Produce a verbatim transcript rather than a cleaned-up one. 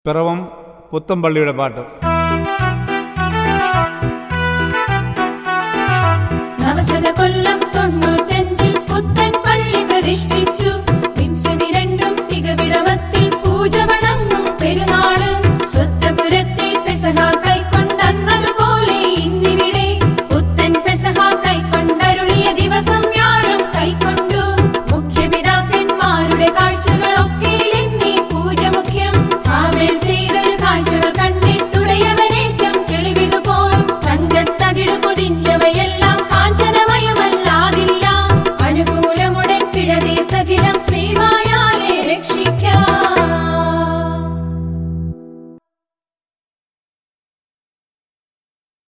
പിറവം പുത്തമ്പള്ളിയുടെ പാട്ട്. നവശത കൊല്ലം തൊണ്ണൂറ്റഞ്ചിൽ പുത്തൻ പള്ളി പ്രതിഷ്ഠിച്ചു.